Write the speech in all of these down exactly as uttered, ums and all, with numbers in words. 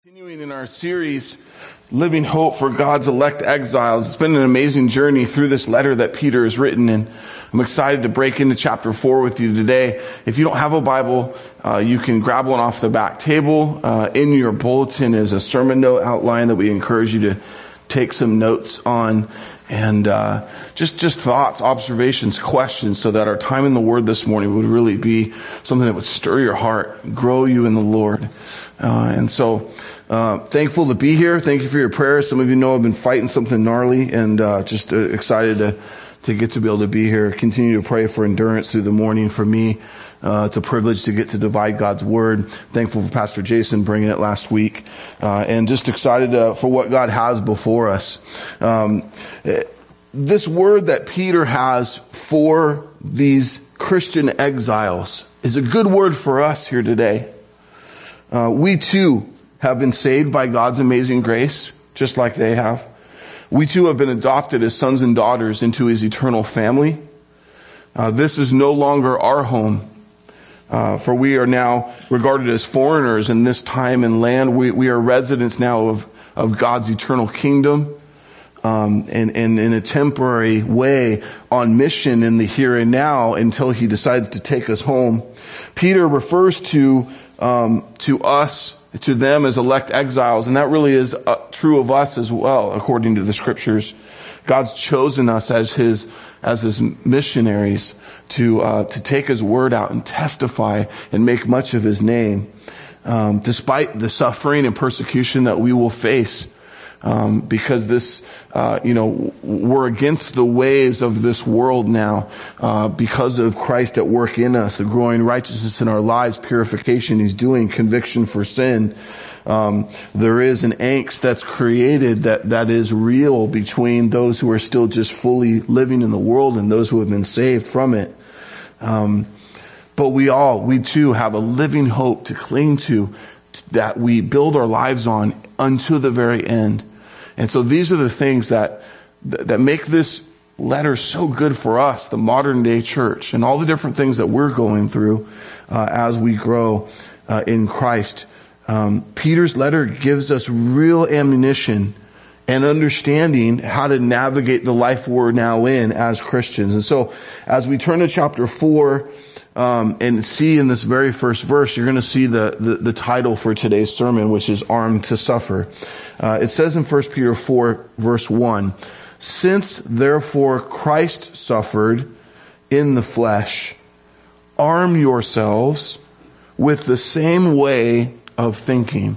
Continuing in our series, Living Hope for God's Elect Exiles. It's been an amazing journey through this letter that Peter has written, and I'm excited to break into chapter four with you today. If you don't have a Bible, uh, you can grab one off the back table. Uh, in your bulletin is a sermon note outline that we encourage you to take some notes on, and uh, just just thoughts, observations, questions, so that our time in the Word this morning would really be something that would stir your heart, grow you in the Lord. Uh, and so, uh, thankful to be here. Thank you for your prayers. Some of you know I've been fighting something gnarly, and uh, just uh, excited to to get to be able to be here. Continue to pray for endurance through the morning for me. Uh, it's a privilege to get to divide God's Word. Thankful for Pastor Jason bringing it last week. Uh, and just excited uh, for what God has before us. Um, this word that Peter has for these Christian exiles is a good word for us here today. Uh, we too have been saved by God's amazing grace, just like they have. We too have been adopted as sons and daughters into His eternal family. Uh, this is no longer our home. Uh, for we are now regarded as foreigners in this time and land. We, we are residents now of, of God's eternal kingdom, um, and, and in a temporary way on mission in the here and now until He decides to take us home. Peter refers to, um, to us, to them as elect exiles, and that really is uh, true of us as well, according to the scriptures. God's chosen us as His, as His missionaries to, uh, to take His word out and testify and make much of His name. Um, despite the suffering and persecution that we will face, um, because this, uh, you know, we're against the ways of this world now, uh, because of Christ at work in us, the growing righteousness in our lives, purification He's doing, conviction for sin. Um, there is an angst that's created that, that is real between those who are still just fully living in the world and those who have been saved from it. Um, but we all, we too have a living hope to cling to, that we build our lives on unto the very end. And so these are the things that, that make this letter so good for us, the modern day church, and all the different things that we're going through, uh, as we grow, uh, in Christ. Um, Peter's letter gives us real ammunition and understanding how to navigate the life we're now in as Christians. And so as we turn to chapter four, um, and see in this very first verse, you're going to see the, the, the title for today's sermon, which is Armed to Suffer. Uh, it says in First Peter four, verse one, "Since therefore Christ suffered in the flesh, arm yourselves with the same way of thinking."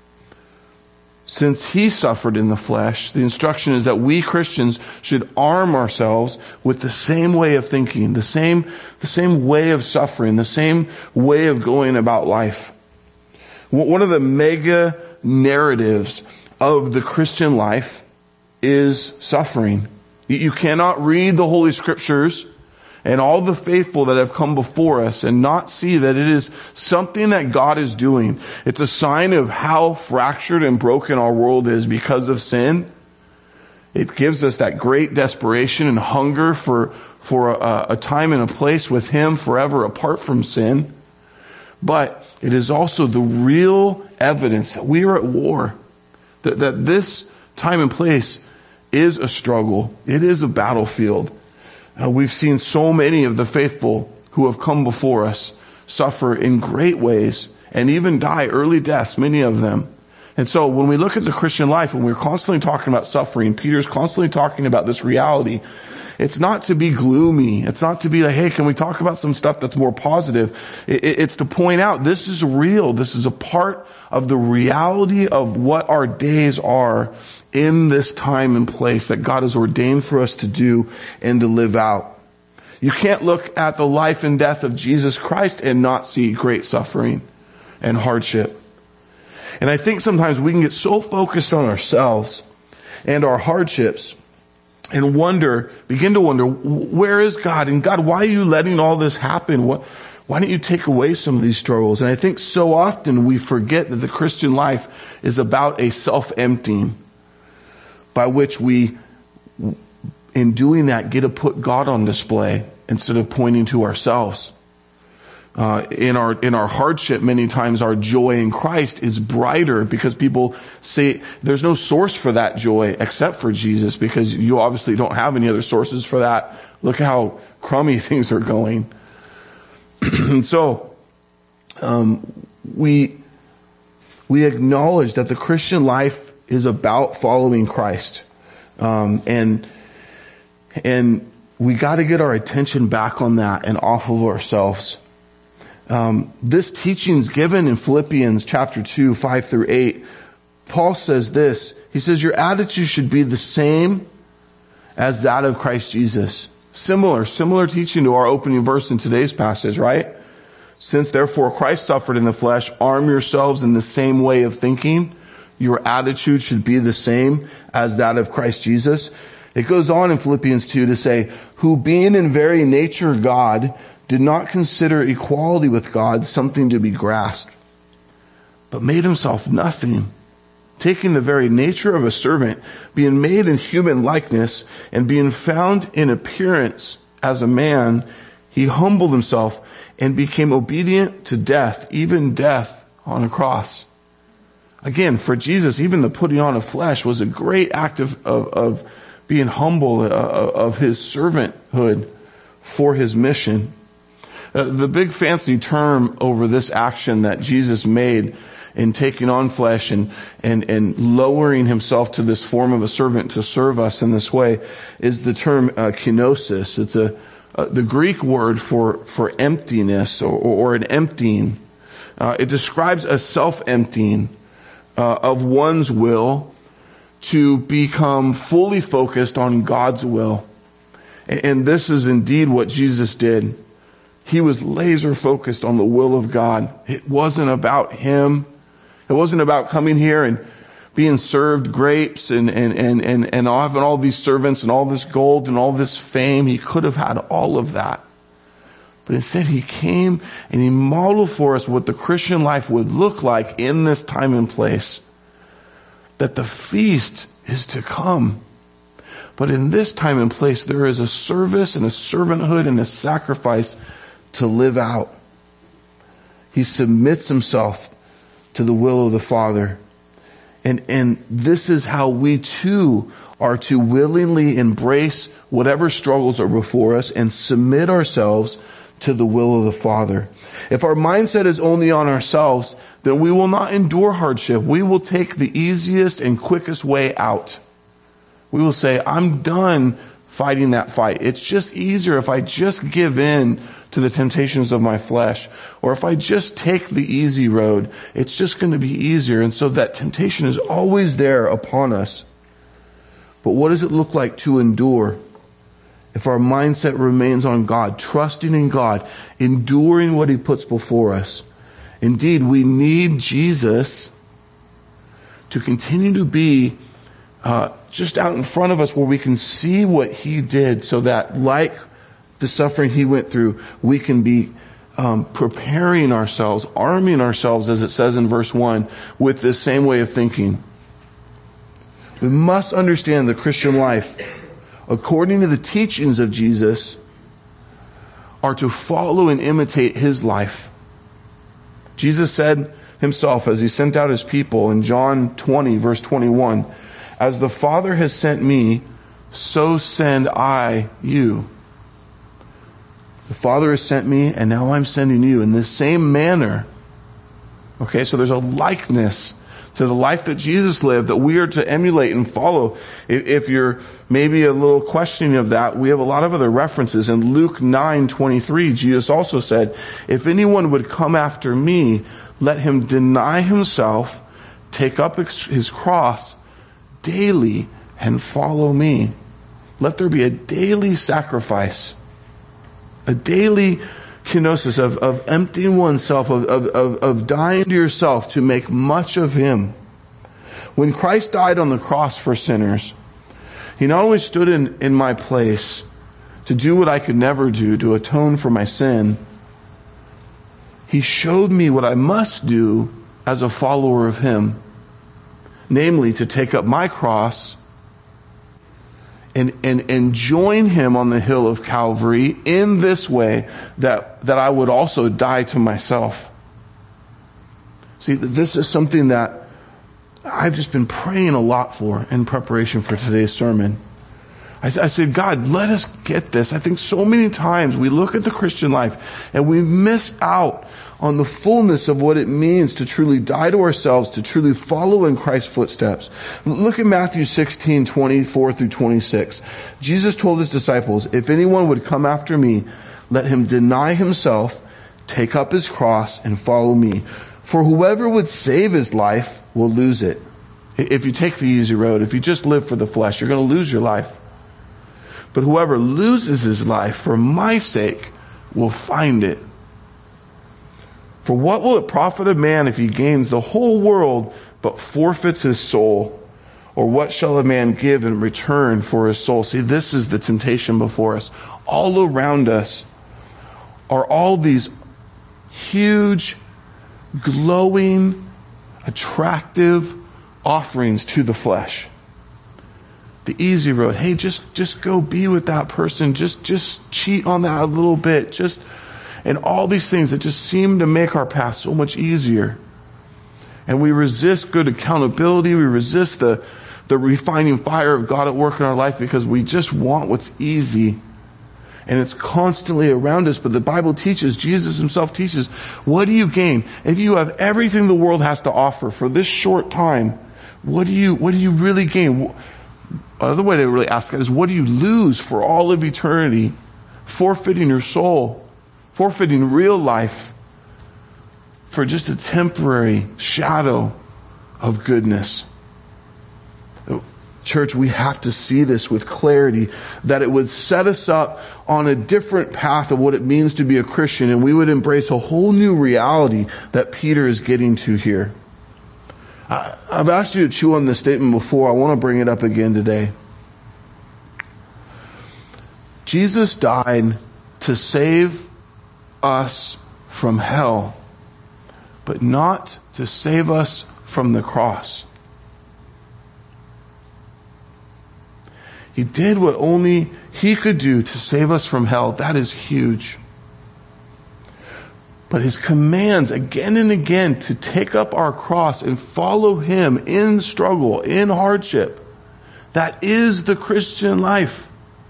Since He suffered in the flesh, the instruction is that we Christians should arm ourselves with the same way of thinking, the same, the same way of suffering, the same way of going about life. One of the mega narratives of the Christian life is suffering. You cannot read the Holy Scriptures and all the faithful that have come before us and not see that it is something that God is doing. It's a sign of how fractured and broken our world is because of sin. It gives us that great desperation and hunger for, for a, a time and a place with Him forever apart from sin. But it is also the real evidence that we are at war, that, that this time and place is a struggle. It is a battlefield. Uh, we've seen so many of the faithful who have come before us suffer in great ways and even die early deaths, many of them. And so when we look at the Christian life, and we're constantly talking about suffering, Peter's constantly talking about this reality. It's not to be gloomy. It's not to be like, hey, can we talk about some stuff that's more positive? It, it, it's to point out this is real. This is a part of the reality of what our days are in this time and place that God has ordained for us to do and to live out. You can't look at the life and death of Jesus Christ and not see great suffering and hardship. And I think sometimes we can get so focused on ourselves and our hardships and wonder, begin to wonder, where is God? And God, why are you letting all this happen? What, why don't you take away some of these struggles? And I think so often we forget that the Christian life is about a self-emptying, by which we, in doing that, get to put God on display instead of pointing to ourselves. Uh, in our, in our hardship, many times our joy in Christ is brighter because people say there's no source for that joy except for Jesus, because you obviously don't have any other sources for that. Look how crummy things are going. And so, um, we, we acknowledge that the Christian life is about following Christ. Um, and, and we got to get our attention back on that and off of ourselves. Um, this teaching is given in Philippians chapter two, five through eight. Paul says this. He says, your attitude should be the same as that of Christ Jesus. Similar, similar teaching to our opening verse in today's passage, right? Since therefore Christ suffered in the flesh, arm yourselves in the same way of thinking. Your attitude should be the same as that of Christ Jesus. It goes on in Philippians two to say, who being in very nature God, did not consider equality with God something to be grasped, but made himself nothing, taking the very nature of a servant, being made in human likeness, and being found in appearance as a man, he humbled himself and became obedient to death, even death on a cross. Again, for Jesus, even the putting on of flesh was a great act of, of, of being humble, uh, of his servanthood for his mission. Uh, the big fancy term over this action that Jesus made in taking on flesh and, and, and lowering himself to this form of a servant to serve us in this way is the term uh, kenosis. It's a, uh, the Greek word for, for emptiness or, or an emptying. Uh, it describes a self-emptying uh, of one's will to become fully focused on God's will. And, and this is indeed what Jesus did. He was laser focused on the will of God. It wasn't about him. It wasn't about coming here and being served grapes and, and, and, and, and having all these servants and all this gold and all this fame. He could have had all of that. But instead he came and he modeled for us what the Christian life would look like in this time and place. That the feast is to come. But in this time and place, there is a service and a servanthood and a sacrifice to live out. He submits himself to the will of the Father. And, and this is how we too are to willingly embrace whatever struggles are before us and submit ourselves to the will of the Father. If our mindset is only on ourselves, then we will not endure hardship. We will take the easiest and quickest way out. We will say, I'm done fighting that fight. It's just easier if I just give in to the temptations of my flesh. Or if I just take the easy road, it's just going to be easier. And so that temptation is always there upon us. But what does it look like to endure? If our mindset remains on God, trusting in God, enduring what he puts before us. Indeed, we need Jesus to continue to be uh, just out in front of us where we can see what he did, so that like the suffering he went through, we can be um, preparing ourselves, arming ourselves, as it says in verse one, with this same way of thinking. We must understand the Christian life, according to the teachings of Jesus, are to follow and imitate his life. Jesus said himself as he sent out his people in John twenty, verse twenty-one, as the Father has sent me, so send I you. The Father has sent me, and now I'm sending you in this same manner. Okay, so there's a likeness to the life that Jesus lived that we are to emulate and follow. If you're maybe a little questioning of that, we have a lot of other references. In Luke nine twenty-three, Jesus also said, if anyone would come after me, let him deny himself, take up his cross daily, and follow me. Let there be a daily sacrifice, a daily kenosis of, of emptying oneself, of, of, of, of dying to yourself to make much of him. When Christ died on the cross for sinners, he not only stood in, in my place to do what I could never do, to atone for my sin, he showed me what I must do as a follower of him. Namely, to take up my cross and, and, and join him on the hill of Calvary in this way, that, that I would also die to myself. See, this is something that I've just been praying a lot for in preparation for today's sermon. I, I said, God, let us get this. I think so many times we look at the Christian life and we miss out on the fullness of what it means to truly die to ourselves, to truly follow in Christ's footsteps. Look at Matthew sixteen, twenty-four through twenty-six. Jesus told his disciples, if anyone would come after me, let him deny himself, take up his cross, and follow me. For whoever would save his life will lose it. If you take the easy road, if you just live for the flesh, you're going to lose your life. But whoever loses his life for my sake will find it. For what will it profit a man if he gains the whole world but forfeits his soul? Or what shall a man give in return for his soul? See, this is the temptation before us. All around us are all these huge, glowing, attractive offerings to the flesh. The easy road. Hey, just, just go be with that person. Just, just cheat on that a little bit. Just, and all these things that just seem to make our path so much easier. And we resist good accountability. We resist the, the refining fire of God at work in our life because we just want what's easy. And it's constantly around us. But the Bible teaches, Jesus himself teaches, what do you gain? If you have everything the world has to offer for this short time, what do you, what do you really gain? Another way to really ask that is, what do you lose for all of eternity? Forfeiting your soul, forfeiting real life for just a temporary shadow of goodness. Church, we have to see this with clarity, that it would set us up on a different path of what it means to be a Christian, and we would embrace a whole new reality that Peter is getting to here. I've asked you to chew on this statement before. I want to bring it up again today. Jesus died to save us from hell, but not to save us from the cross. He did what only he could do to save us from hell. That is huge. But his commands again and again to take up our cross and follow him in struggle, in hardship, that is the Christian life.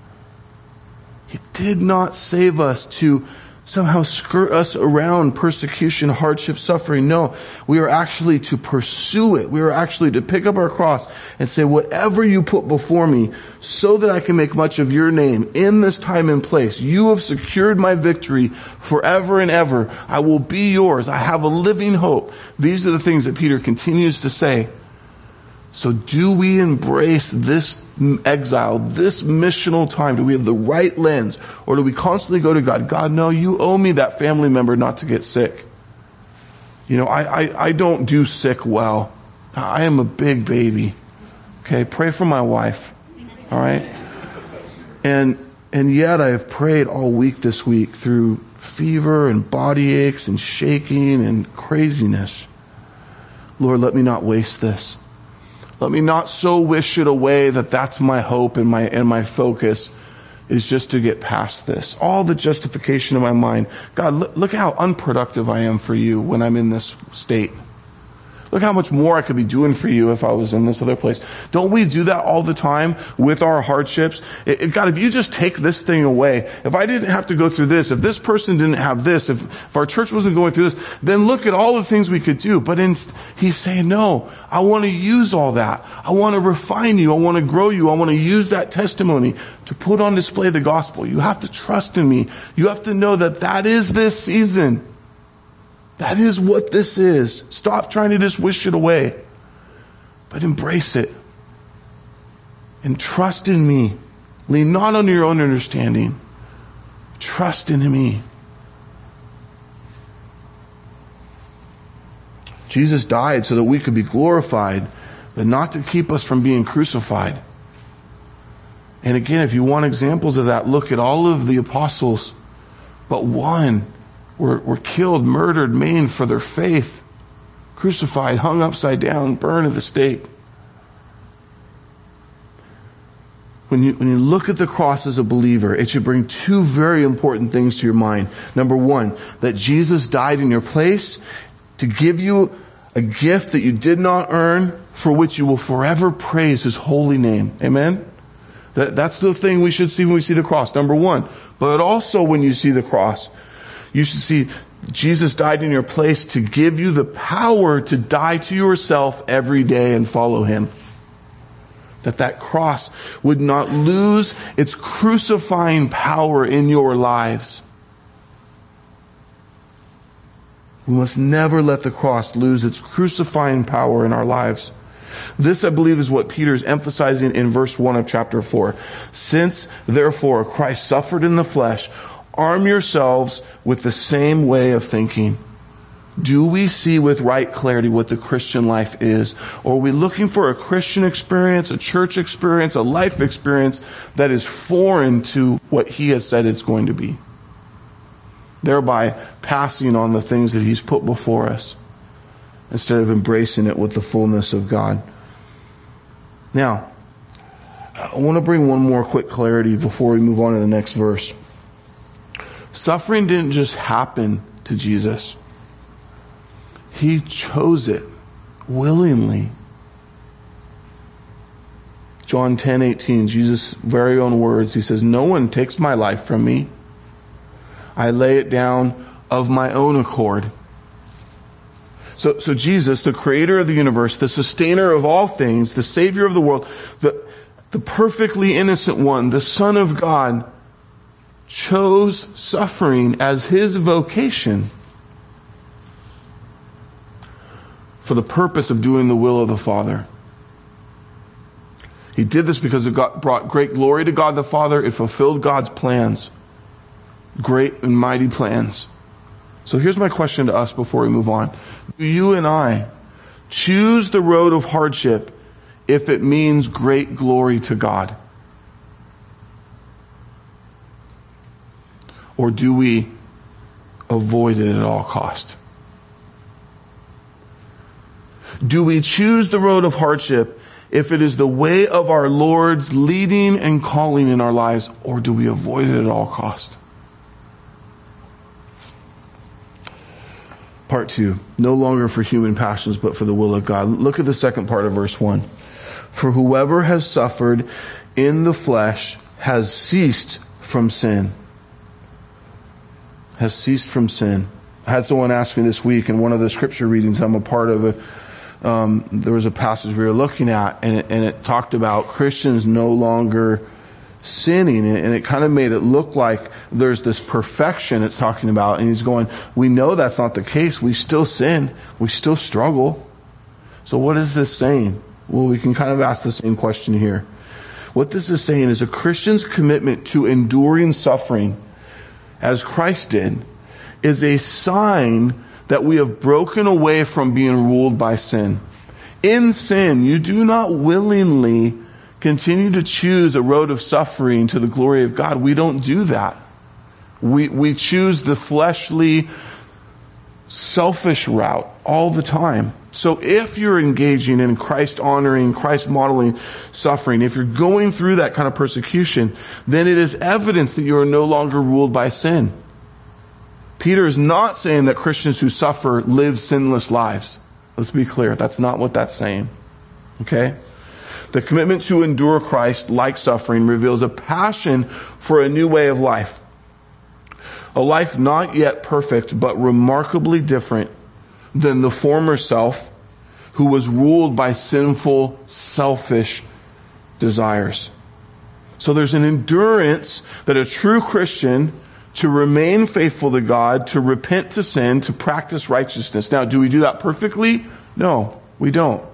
He did not save us to somehow skirt us around persecution, hardship, suffering. No, we are actually to pursue it. We are actually to pick up our cross and say, whatever you put before me, so that I can make much of your name in this time and place. You have secured my victory forever and ever. I will be yours. I have a living hope. These are the things that Peter continues to say. So do we embrace this exile, this missional time? Do we have the right lens? Or do we constantly go to God? God, no, you owe me that family member not to get sick. You know, I, I, I don't do sick well. I am a big baby. Okay, pray for my wife. All right? And, and yet I have prayed all week this week through fever and body aches and shaking and craziness. Lord, let me not waste this. Let me not so wish it away that that's my hope and my and my focus is just to get past this. All the justification in my mind. God, look, look how unproductive I am for you when I'm in this state. Look how much more I could be doing for you if I was in this other place. Don't we do that all the time with our hardships? It, it, God, if you just take this thing away, if I didn't have to go through this, if this person didn't have this, if, if our church wasn't going through this, then look at all the things we could do. But in, he's saying, no, I want to use all that. I want to refine you. I want to grow you. I want to use that testimony to put on display the gospel. You have to trust in me. You have to know that that is this season. That is what this is. Stop trying to just wish it away, but embrace it. And trust in me. Lean not on your own understanding. Trust in me. Jesus died so that we could be glorified, but not to keep us from being crucified. And again, if you want examples of that, look at all of the apostles, but one Were, were killed, murdered, maimed for their faith, crucified, hung upside down, burned at the stake. when you, when you look at the cross as a believer, it should bring two very important things to your mind. Number one, that Jesus died in your place to give you a gift that you did not earn, for which you will forever praise his holy name. Amen? That, that's the thing we should see when we see the cross. Number one. But also when you see the cross, you should see Jesus died in your place to give you the power to die to yourself every day and follow him. That that cross would not lose its crucifying power in your lives. We must never let the cross lose its crucifying power in our lives. This, I believe, is what Peter is emphasizing in verse one of chapter four. Since, therefore, Christ suffered in the flesh, arm yourselves with the same way of thinking. Do we see with right clarity what the Christian life is? Or are we looking for a Christian experience, a church experience, a life experience that is foreign to what he has said it's going to be? Thereby passing on the things that he's put before us instead of embracing it with the fullness of God. Now, I want to bring one more quick clarity before we move on to the next verse. Suffering didn't just happen to Jesus. He chose it willingly. John ten eighteen, Jesus' very own words. He says, "No one takes my life from me. I lay it down of my own accord." So, so Jesus, the creator of the universe, the sustainer of all things, the savior of the world, the, the perfectly innocent one, the Son of God, chose suffering as his vocation for the purpose of doing the will of the Father. He did this because it got, brought great glory to God the Father. It fulfilled God's plans. Great and mighty plans. So here's my question to us before we move on. Do you and I choose the road of hardship if it means great glory to God? Or do we avoid it at all cost? Do we choose the road of hardship if it is the way of our Lord's leading and calling in our lives, or do we avoid it at all cost? Part two, no longer for human passions, but for the will of God. Look at the second part of verse one. For whoever has suffered in the flesh has ceased from sin. Has ceased from sin. I had someone ask me this week in one of the scripture readings I'm a part of, it, um, there was a passage we were looking at, and it, and it talked about Christians no longer sinning, and it kind of made it look like there's this perfection it's talking about, and he's going, we know that's not the case. We still sin. We still struggle. So what is this saying? Well, we can kind of ask the same question here. What this is saying is a Christian's commitment to enduring suffering, as Christ did, is a sign that we have broken away from being ruled by sin. In sin, you do not willingly continue to choose a road of suffering to the glory of God. We don't do that. We, we choose the fleshly, selfish route all the time. So if you're engaging in Christ honoring, Christ modeling suffering, if you're going through that kind of persecution, then it is evidence that you are no longer ruled by sin. Peter is not saying that Christians who suffer live sinless lives. Let's be clear. That's not what that's saying. Okay? The commitment to endure Christ, like suffering, reveals a passion for a new way of life. A life not yet perfect, but remarkably different than the former self, who was ruled by sinful, selfish desires. So there's an endurance that a true Christian, to remain faithful to God, to repent to sin, to practice righteousness. Now, do we do that perfectly? No, we don't.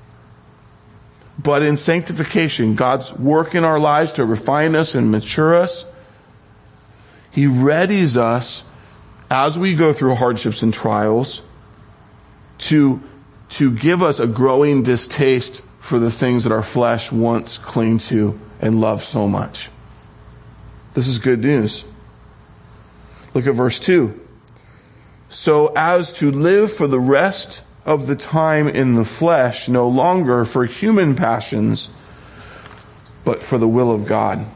But in sanctification, God's work in our lives to refine us and mature us, He readies us as we go through hardships and trials to, to give us a growing distaste for the things that our flesh once clung to and loved so much. This is good news. Look at verse two. So as to live for the rest of the time in the flesh, no longer for human passions, but for the will of God.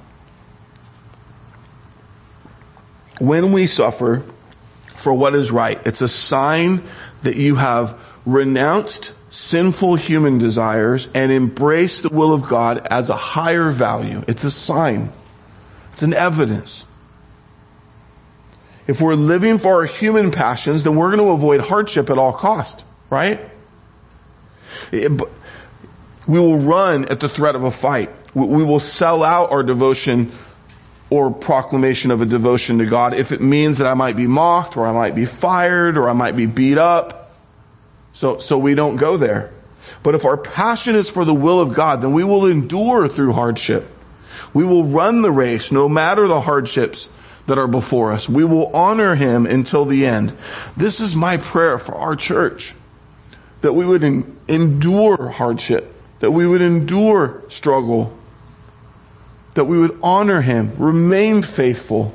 When we suffer for what is right, it's a sign that you have renounced sinful human desires and embraced the will of God as a higher value. It's a sign. It's an evidence. If we're living for our human passions, then we're going to avoid hardship at all cost, right? It, we will run at the threat of a fight. We will sell out our devotion or proclamation of a devotion to God if it means that I might be mocked, or I might be fired, or I might be beat up. So, so we don't go there. But if our passion is for the will of God, then we will endure through hardship. We will run the race no matter the hardships that are before us. We will honor Him until the end. This is my prayer for our church, that we would en- endure hardship, that we would endure struggle, that we would honor Him, remain faithful,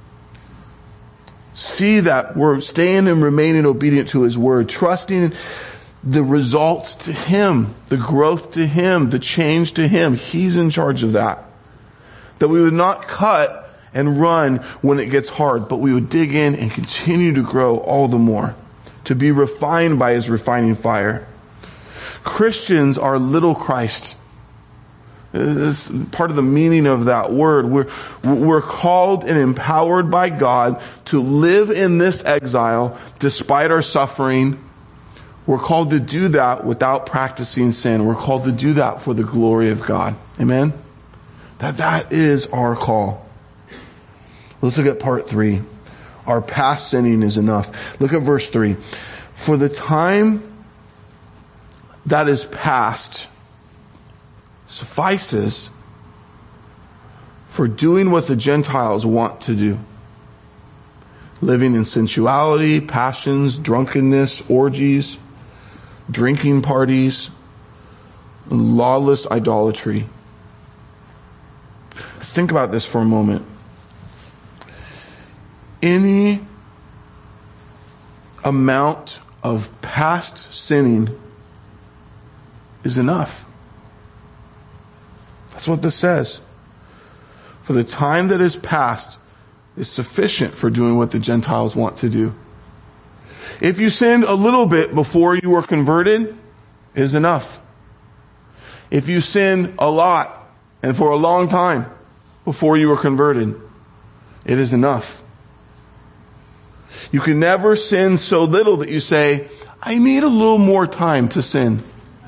see that we're staying and remaining obedient to His word, trusting the results to Him, the growth to Him, the change to Him. He's in charge of that. That we would not cut and run when it gets hard, but we would dig in and continue to grow all the more, to be refined by His refining fire. Christians are little Christ. This is part of the meaning of that word. We're, we're called and empowered by God to live in this exile despite our suffering. We're called to do that without practicing sin. We're called to do that for the glory of God. Amen? That that is our call. Let's look at part three. Our past sinning is enough. Look at verse three. For the time that is past suffices for doing what the Gentiles want to do. Living in sensuality, passions, drunkenness, orgies, drinking parties, and lawless idolatry. Think about this for a moment. Any amount of past sinning is enough. That's what this says. For the time that is past is sufficient for doing what the Gentiles want to do. If you sinned a little bit before you were converted, it is enough. If you sinned a lot and for a long time before you were converted, it is enough. You can never sin so little that you say, I need a little more time to sin.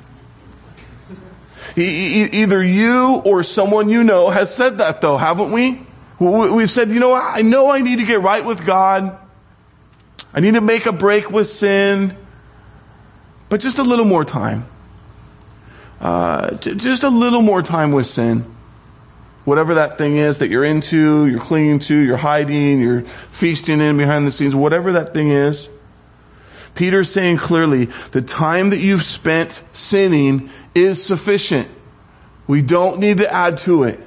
Either you or someone you know has said that, though, haven't we? We've said, you know, I know I need to get right with God. I need to make a break with sin. But just a little more time. Uh, just a little more time with sin. Whatever that thing is that you're into, you're clinging to, you're hiding, you're feasting in behind the scenes, whatever that thing is. Peter's saying clearly, the time that you've spent sinning is sufficient. We don't need to add to it.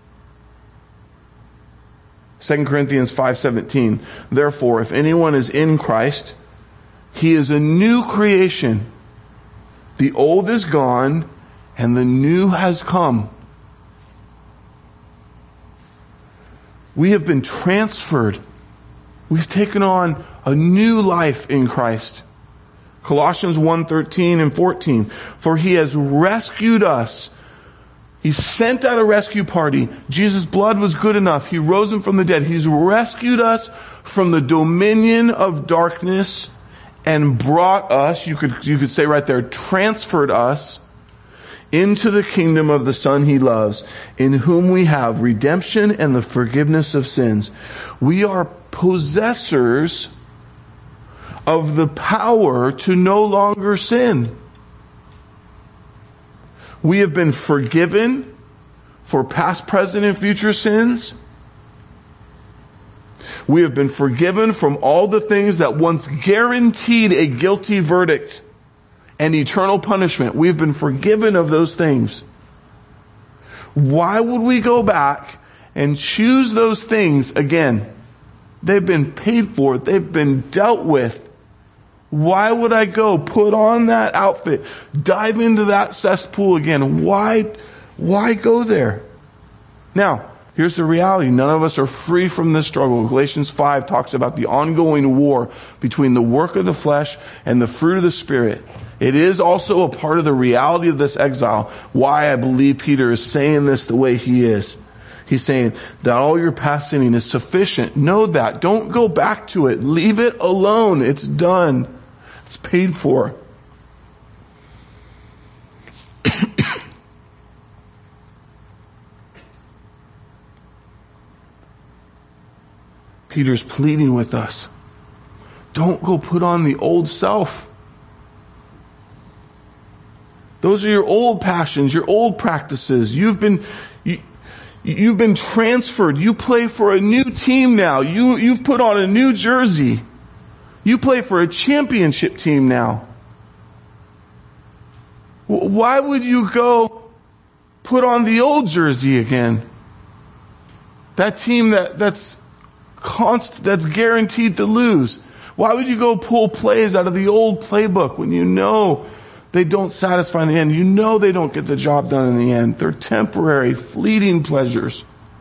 Second Corinthians five seventeen. Therefore, if anyone is in Christ, he is a new creation. The old is gone, and the new has come. We have been transferred. We've taken on a new life in Christ. Colossians one thirteen and fourteen. For He has rescued us. He sent out a rescue party. Jesus' blood was good enough. He rose Him from the dead. He's rescued us from the dominion of darkness and brought us, you could, you could say right there, transferred us into the kingdom of the Son He loves, in whom we have redemption and the forgiveness of sins. We are possessors of the power to no longer sin. We have been forgiven for past, present, and future sins. We have been forgiven from all the things that once guaranteed a guilty verdict and eternal punishment. We've been forgiven of those things. Why would we go back and choose those things again? They've been paid for. They've been dealt with. Why would I go put on that outfit, dive into that cesspool again? Why, why go there? Now, here's the reality. None of us are free from this struggle. Galatians five talks about the ongoing war between the work of the flesh and the fruit of the Spirit. It is also a part of the reality of this exile. Why I believe Peter is saying this the way he is. He's saying that all your past sinning is sufficient. Know that. Don't go back to it. Leave it alone. It's done. It's paid for. Peter's pleading with us. Don't go put on the old self. Those are your old passions, your old practices. You've been, you, you've been transferred. You play for a new team now. You, you've put on a new jersey. You play for a championship team now. Why would you go put on the old jersey again? That team that, that's Const, that's guaranteed to lose. Why would you go pull plays out of the old playbook when you know they don't satisfy in the end? You know they don't get the job done in the end. They're temporary, fleeting pleasures.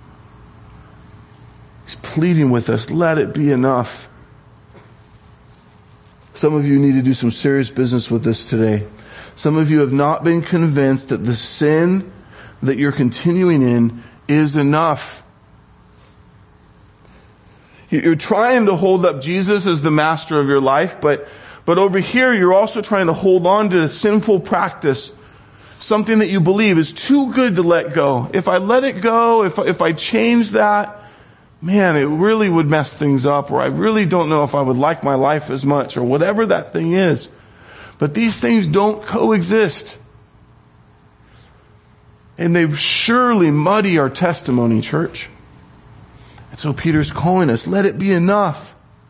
He's pleading with us, let it be enough. Some of you need to do some serious business with this today. Some of you have not been convinced that the sin that you're continuing in is enough. You're trying to hold up Jesus as the master of your life, but, but over here you're also trying to hold on to a sinful practice, something that you believe is too good to let go. If I let it go, if, if I change that, man, it really would mess things up, or I really don't know if I would like my life as much, or whatever that thing is. But these things don't coexist. And they surely muddy our testimony, church. And so Peter's calling us, let it be enough.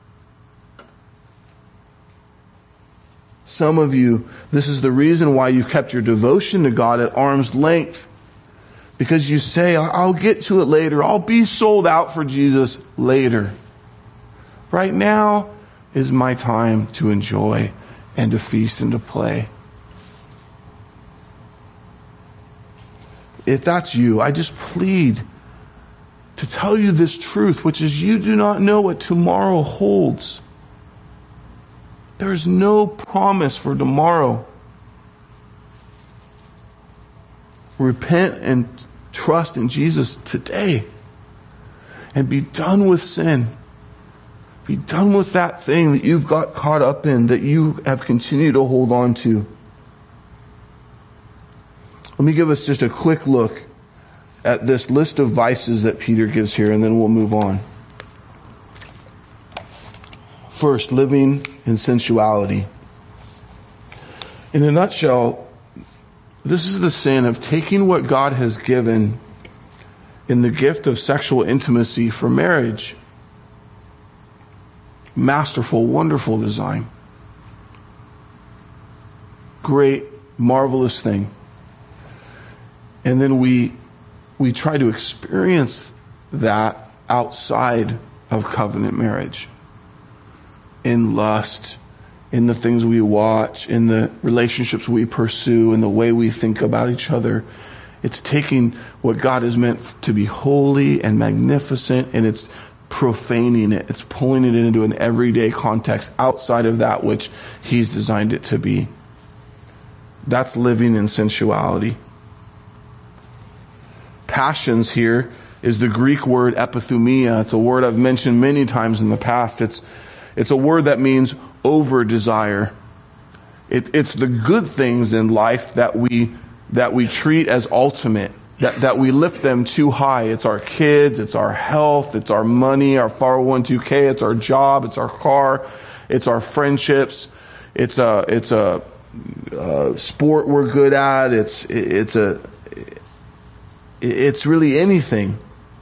Some of you, this is the reason why you've kept your devotion to God at arm's length. Because you say, I'll get to it later. I'll be sold out for Jesus later. Right now is my time to enjoy and to feast and to play. If that's you, I just plead to tell you this truth, which is you do not know what tomorrow holds. There is no promise for tomorrow. Repent and trust in Jesus today. And be done with sin. Be done with that thing that you've got caught up in, that you have continued to hold on to. Let me give us just a quick look at this list of vices that Peter gives here, and then we'll move on. First, living in sensuality. In a nutshell, this is the sin of taking what God has given in the gift of sexual intimacy for marriage. Masterful, wonderful design. Great, marvelous thing. And then we we try to experience that outside of covenant marriage. In lust, in the things we watch, in the relationships we pursue, in the way we think about each other. It's taking what God has meant to be holy and magnificent, and it's profaning it. It's pulling it into an everyday context outside of that which He's designed it to be. That's living in sensuality. Passions here is the Greek word epithumia. It's a word I've mentioned many times in the past. It's it's a word that means over desire. It, it's the good things in life that we that we treat as ultimate, that, that we lift them too high. It's our kids, it's our health, it's our money, our four oh one k, it's our job, it's our car, it's our friendships, it's a it's a, a sport we're good at, it's it's a It's really anything.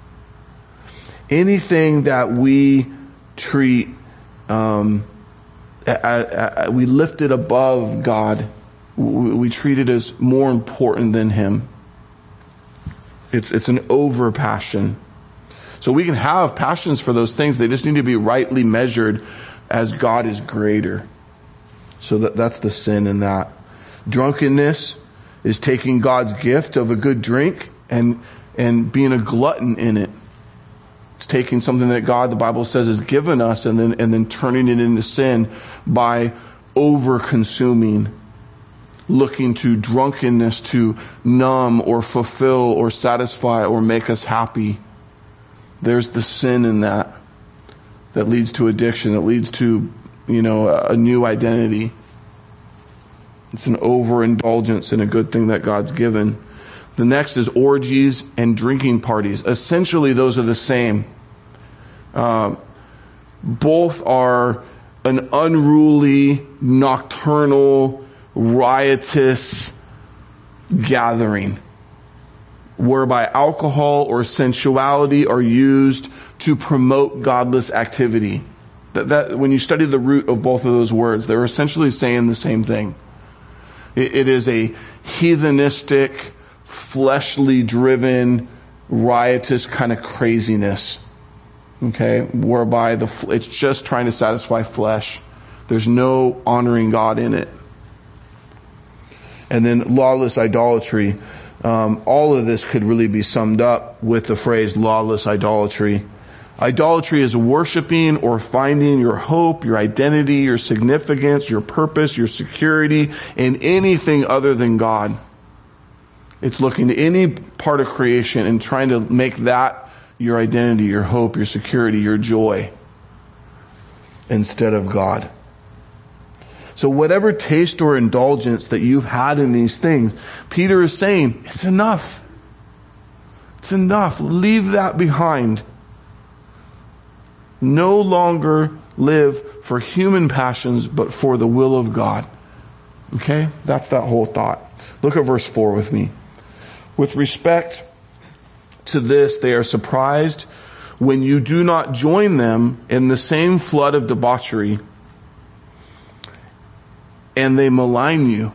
Anything that we treat, um, a, a, we lift it above God. We, we treat it as more important than Him. It's, it's an over passion. So we can have passions for those things. They just need to be rightly measured as God is greater. So that, that's the sin in that. Drunkenness is taking God's gift of a good drink and and being a glutton in it. It's taking something that God, the Bible says, has given us and then, and then turning it into sin by over-consuming, looking to drunkenness to numb or fulfill or satisfy or make us happy. There's the sin in that that leads to addiction, that leads to, you know, a new identity. It's an overindulgence in a good thing that God's given. The next is orgies and drinking parties. Essentially, those are the same. Uh, both are an unruly, nocturnal, riotous gathering whereby alcohol or sensuality are used to promote godless activity. That, that when you study the root of both of those words, they're essentially saying the same thing. It, it is a heathenistic, fleshly driven, riotous kind of craziness. Okay, whereby the it's just trying to satisfy flesh. There's no honoring God in it. And then lawless idolatry. Um, all of this could really be summed up with the phrase lawless idolatry. Idolatry is worshiping or finding your hope, your identity, your significance, your purpose, your security in anything other than God. It's looking to any part of creation and trying to make that your identity, your hope, your security, your joy instead of God. So whatever taste or indulgence that you've had in these things, Peter is saying, it's enough. It's enough. Leave that behind. No longer live for human passions, but for the will of God. Okay? That's that whole thought. Look at verse four with me. With respect to this, they are surprised when you do not join them in the same flood of debauchery, and they malign you.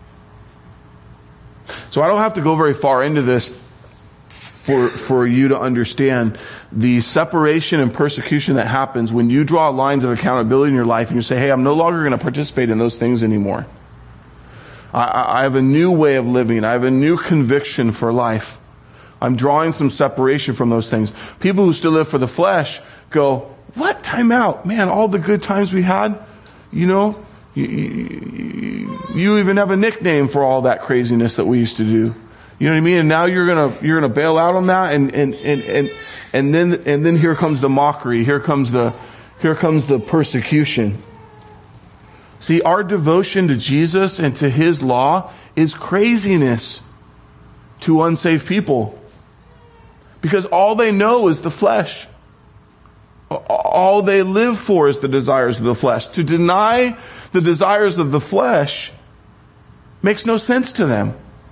So I don't have to go very far into this for, for you to understand the separation and persecution that happens when you draw lines of accountability in your life and you say, hey, I'm no longer going to participate in those things anymore. I, I have a new way of living. I have a new conviction for life. I'm drawing some separation from those things. People who still live for the flesh go, what? Time out. Man, all the good times we had, you know, you, you, you even have a nickname for all that craziness that we used to do. You know what I mean? And now you're gonna, you're gonna bail out on that and, and, and, and, and then, and then here comes the mockery. Here comes the, here comes the persecution. See, our devotion to Jesus and to His law is craziness to unsaved people. Because all they know is the flesh. All they live for is the desires of the flesh. To deny the desires of the flesh makes no sense to them.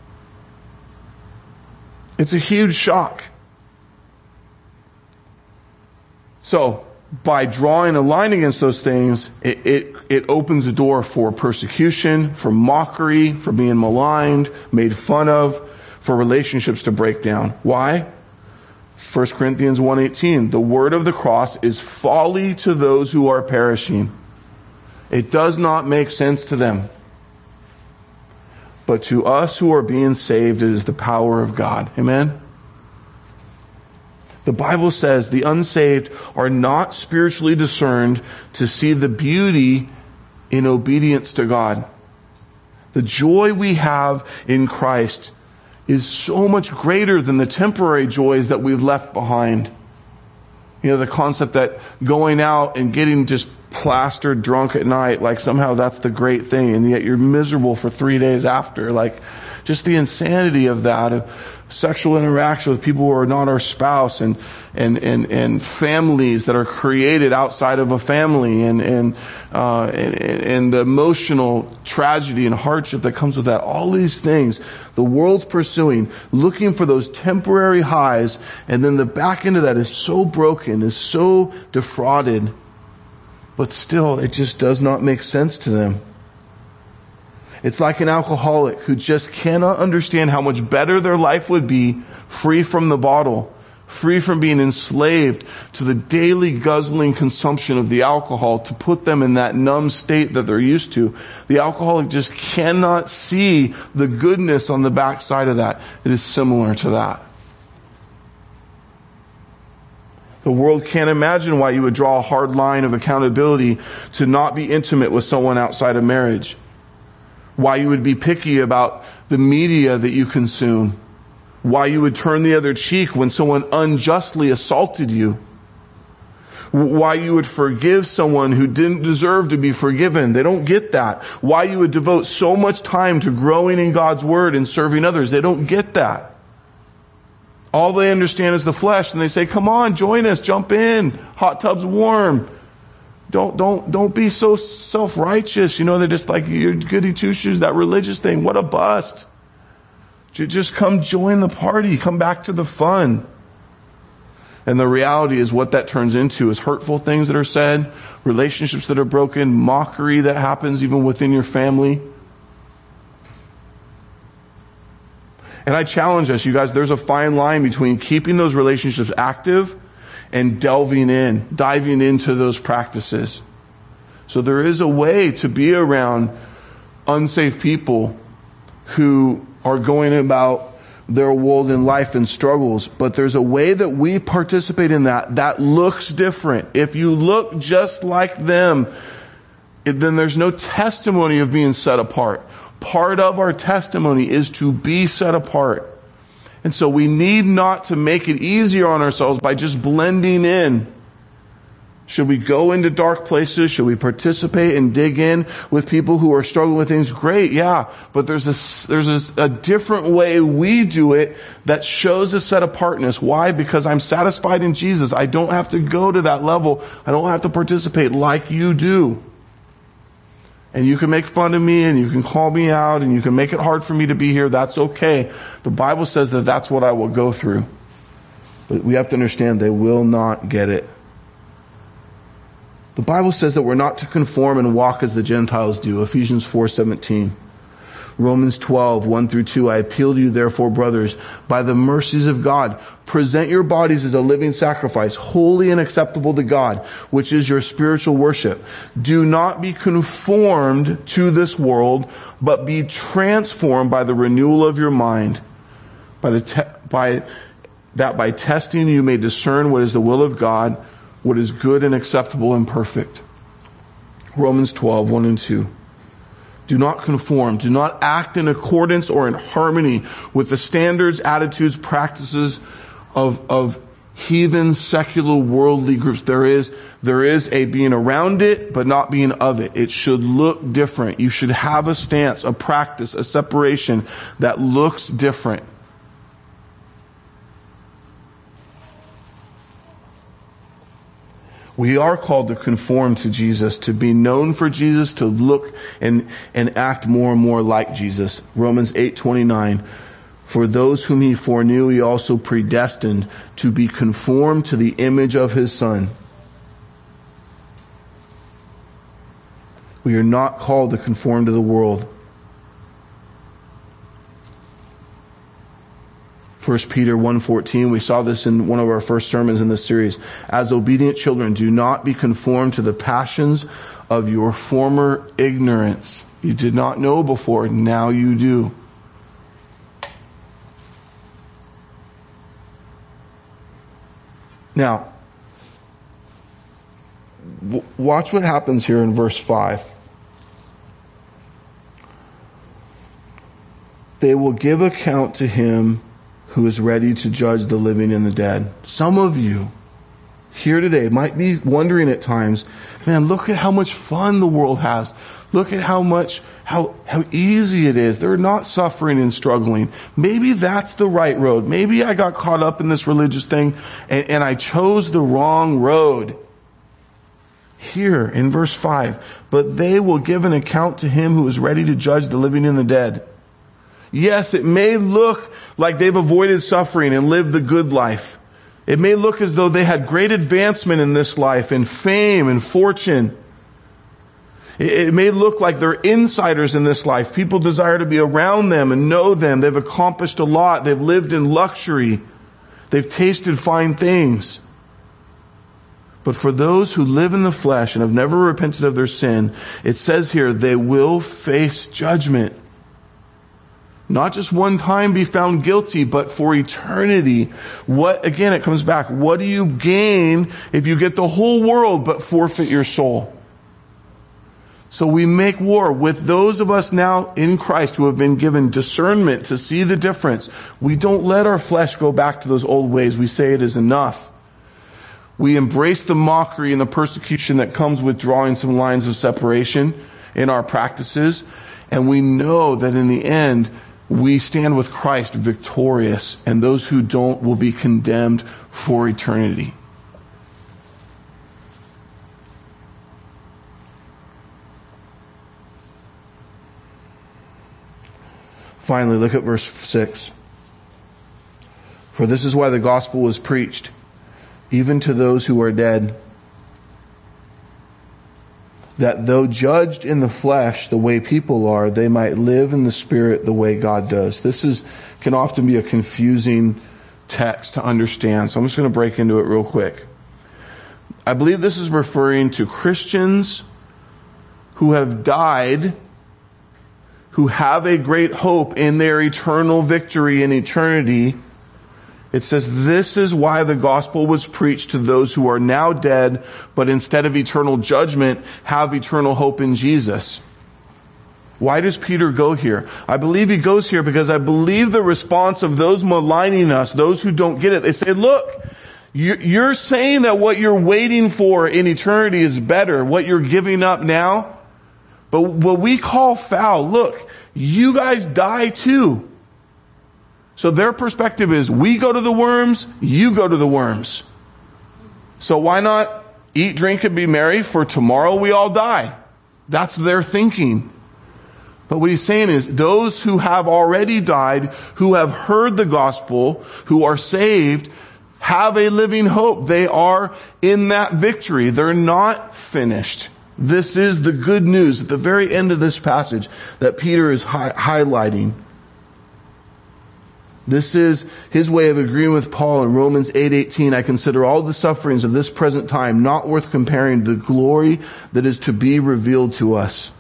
It's a huge shock. So, by drawing a line against those things, it, it, it opens the door for persecution, for mockery, for being maligned, made fun of, for relationships to break down. Why? First Corinthians one eighteen, the word of the cross is folly to those who are perishing. It does not make sense to them. But to us who are being saved, it is the power of God. Amen? The Bible says the unsaved are not spiritually discerned to see the beauty in obedience to God. The joy we have in Christ is so much greater than the temporary joys that we've left behind. You know, the concept that going out and getting just plastered drunk at night, like somehow that's the great thing, and yet you're miserable for three days after. Like, just the insanity of that, of sexual interaction with people who are not our spouse, and and and, and families that are created outside of a family, and and, uh, and and the emotional tragedy and hardship that comes with that. All these things the world's pursuing, looking for those temporary highs, and then the back end of that is so broken, is so defrauded, but still it just does not make sense to them. It's like an alcoholic who just cannot understand how much better their life would be free from the bottle, free from being enslaved to the daily guzzling consumption of the alcohol to put them in that numb state that they're used to. The alcoholic just cannot see the goodness on the backside of that. It is similar to that. The world can't imagine why you would draw a hard line of accountability to not be intimate with someone outside of marriage. Why you would be picky about the media that you consume. Why you would turn the other cheek when someone unjustly assaulted you. Why you would forgive someone who didn't deserve to be forgiven. They don't get that. Why you would devote so much time to growing in God's Word and serving others. They don't get that. All they understand is the flesh, and they say, come on, join us, jump in. Hot tub's warm. Don't, don't, don't be so self-righteous. You know, they're just like, you're goody two-shoes, that religious thing. What a bust. Just come join the party. Come back to the fun. And the reality is what that turns into is hurtful things that are said, relationships that are broken, mockery that happens even within your family. And I challenge us, you guys, there's a fine line between keeping those relationships active and delving in, diving into those practices. So there is a way to be around unsafe people who are going about their world and life and struggles, but there's a way that we participate in that that looks different. If you look just like them, then there's no testimony of being set apart. Part of our testimony is to be set apart. And so we need not to make it easier on ourselves by just blending in. Should we go into dark places? Should we participate and dig in with people who are struggling with things? Great, yeah. But there's a, there's a, a different way we do it that shows a set apartness. Why? Because I'm satisfied in Jesus. I don't have to go to that level. I don't have to participate like you do. And you can make fun of me and you can call me out and you can make it hard for me to be here. That's okay. The Bible says that that's what I will go through. But we have to understand they will not get it. The Bible says that we're not to conform and walk as the Gentiles do. Ephesians four seventeen. Romans twelve, one through two. I appeal to you, therefore, brothers, by the mercies of God, present your bodies as a living sacrifice, holy and acceptable to God, which is your spiritual worship. Do not be conformed to this world, but be transformed by the renewal of your mind, by the te- by that by testing you may discern what is the will of God, what is good and acceptable and perfect. Romans twelve, one and two. Do not conform. Do not act in accordance or in harmony with the standards, attitudes, practices of, of heathen, secular, worldly groups. There is, there is a being around it, but not being of it. It should look different. You should have a stance, a practice, a separation that looks different. We are called to conform to Jesus, to be known for Jesus, to look and, and act more and more like Jesus. Romans eight twenty-nine. For those whom he foreknew, he also predestined to be conformed to the image of his Son. We are not called to conform to the world. First Peter one fourteen, we saw this in one of our first sermons in this series. As obedient children, do not be conformed to the passions of your former ignorance. You did not know before, now you do. Now, w- watch what happens here in verse five. They will give account to him who is ready to judge the living and the dead. Some of you here today might be wondering at times, man, look at how much fun the world has. Look at how much, how, how easy it is. They're not suffering and struggling. Maybe that's the right road. Maybe I got caught up in this religious thing and, and I chose the wrong road. Here in verse five, but they will give an account to him who is ready to judge the living and the dead. Yes, it may look like they've avoided suffering and lived the good life. It may look as though they had great advancement in this life and fame and fortune. It may look like they're insiders in this life. People desire to be around them and know them. They've accomplished a lot. They've lived in luxury. They've tasted fine things. But for those who live in the flesh and have never repented of their sin, it says here they will face judgment. Not just one time be found guilty, but for eternity. What, again, it comes back. What do you gain if you get the whole world but forfeit your soul? So we make war with those of us now in Christ who have been given discernment to see the difference. We don't let our flesh go back to those old ways. We say it is enough. We embrace the mockery and the persecution that comes with drawing some lines of separation in our practices. And we know that in the end, we stand with Christ victorious, and those who don't will be condemned for eternity. Finally, look at verse six. For this is why the gospel was preached, even to those who are dead, that though judged in the flesh the way people are, they might live in the spirit the way God does. This is can often be a confusing text to understand, so I'm just going to break into it real quick. I believe this is referring to Christians who have died, who have a great hope in their eternal victory in eternity. It says, this is why the gospel was preached to those who are now dead, but instead of eternal judgment, have eternal hope in Jesus. Why does Peter go here? I believe he goes here because I believe the response of those maligning us, those who don't get it, they say, look, you're saying that what you're waiting for in eternity is better, what you're giving up now. But what we call foul, look, you guys die too. So their perspective is, we go to the worms, you go to the worms. So why not eat, drink, and be merry, for tomorrow we all die? That's their thinking. But what he's saying is, those who have already died, who have heard the gospel, who are saved, have a living hope. They are in that victory. They're not finished. This is the good news at the very end of this passage that Peter is hi- highlighting. This is his way of agreeing with Paul in Romans eight eighteen. I consider all the sufferings of this present time not worth comparing to the glory that is to be revealed to us.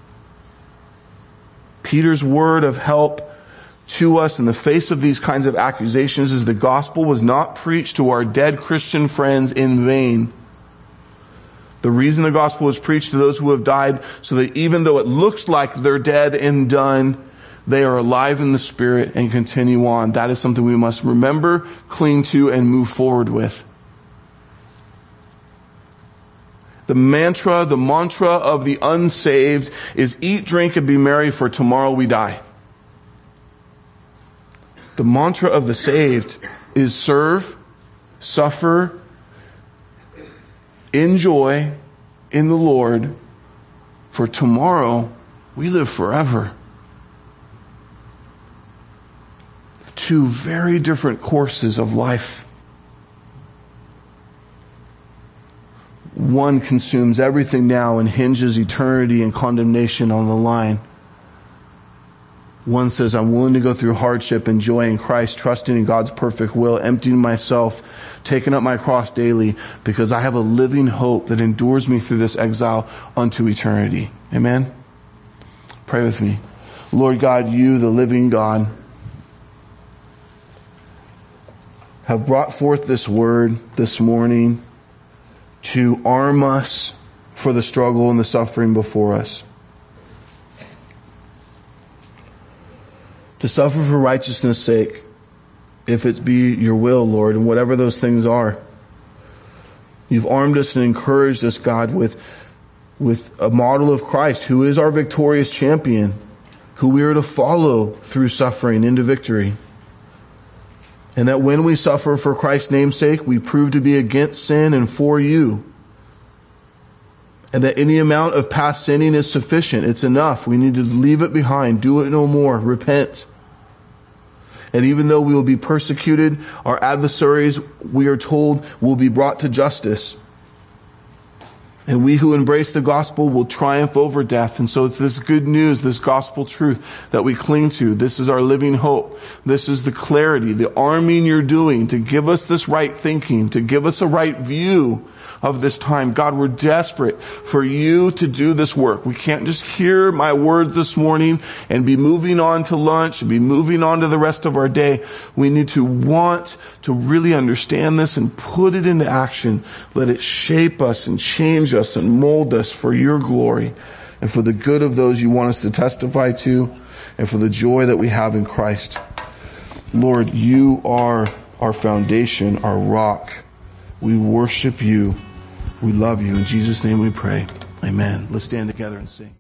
Peter's word of help to us in the face of these kinds of accusations is the gospel was not preached to our dead Christian friends in vain. The reason the gospel was preached to those who have died, so that even though it looks like they're dead and done, they are alive in the Spirit and continue on. That is something we must remember, cling to, and move forward with. The mantra, the mantra of the unsaved is eat, drink, and be merry, for tomorrow we die. The mantra of the saved is serve, suffer, enjoy in the Lord, for tomorrow we live forever. Two very different courses of life. One consumes everything now and hinges eternity and condemnation on the line. One says, I'm willing to go through hardship, enjoying Christ, trusting in God's perfect will, emptying myself, taking up my cross daily, because I have a living hope that endures me through this exile unto eternity. Amen? Pray with me. Lord God, you, the living God, have brought forth this word this morning to arm us for the struggle and the suffering before us. To suffer for righteousness' sake, if it be your will, Lord, and whatever those things are. You've armed us and encouraged us, God, with, with a model of Christ, who is our victorious champion, who we are to follow through suffering into victory. And that when we suffer for Christ's name's sake, we prove to be against sin and for you. And that any amount of past sinning is sufficient. It's enough. We need to leave it behind. Do it no more. Repent. And even though we will be persecuted, our adversaries, we are told, will be brought to justice. And we who embrace the gospel will triumph over death. And so it's this good news, this gospel truth that we cling to. This is our living hope. This is the clarity, the arming you're doing to give us this right thinking, to give us a right view of this time. God, we're desperate for you to do this work. We can't just hear my word this morning and be moving on to lunch and be moving on to the rest of our day. We need to want to really understand this and put it into action. Let it shape us and change us and mold us for your glory and for the good of those you want us to testify to and for the joy that we have in Christ. Lord, you are our foundation, our rock. We worship you. We love you. In Jesus' name we pray. Amen. Let's stand together and sing.